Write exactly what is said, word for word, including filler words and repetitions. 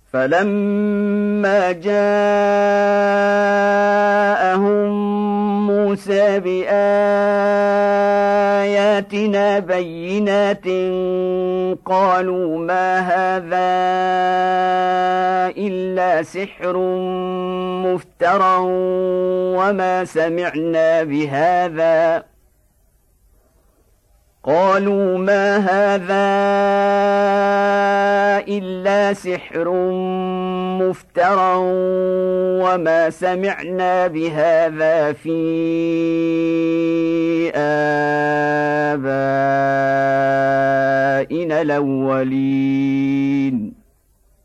فلما جاءهم موسى بآياتنا بينات قالوا ما هذا إلا سحر مفترى وما سمعنا بهذا قالوا ما هذا إلا سحر مفترى وما سمعنا بهذا في آبائنا الأولين